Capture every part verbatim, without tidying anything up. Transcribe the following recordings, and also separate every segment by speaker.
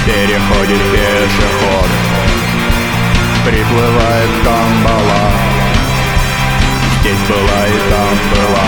Speaker 1: переходит пешеход. Приплывает камбала, здесь была и там была.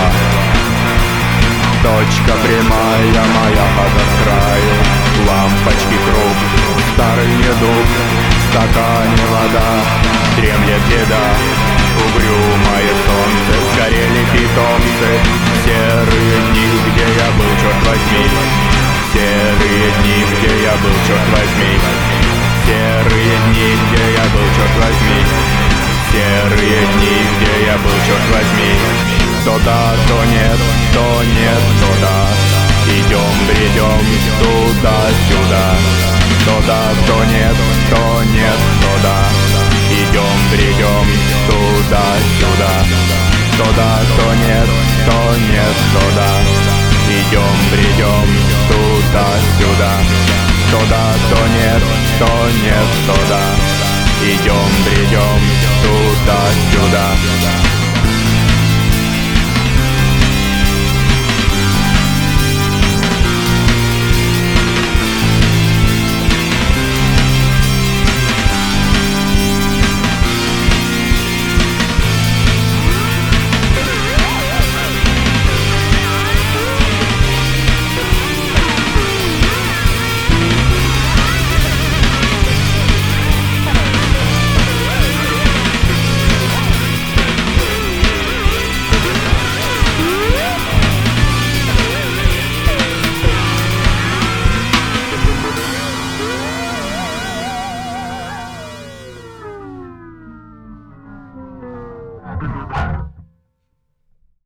Speaker 1: Точка прямая, моя хата с краю, лампочки круг, старый недуг, в стакане вода, дремлет еда, угрюмое солнце, сгорели питомцы. Серые дни, где я был, черт возьми, серые дни, где я был, черт возьми, серые дни, где я был, черт возьми, серые дни, где я был, черт возьми. То да, то нет, то нет, то да. Идем, бредем туда-сюда. То да, то нет, то нет, то да. Идем, бредем туда-сюда. То да, то нет, то нет, то да. Идем, бредем туда-сюда. То да, то нет, то нет, то да. Идем, бредем туда-сюда.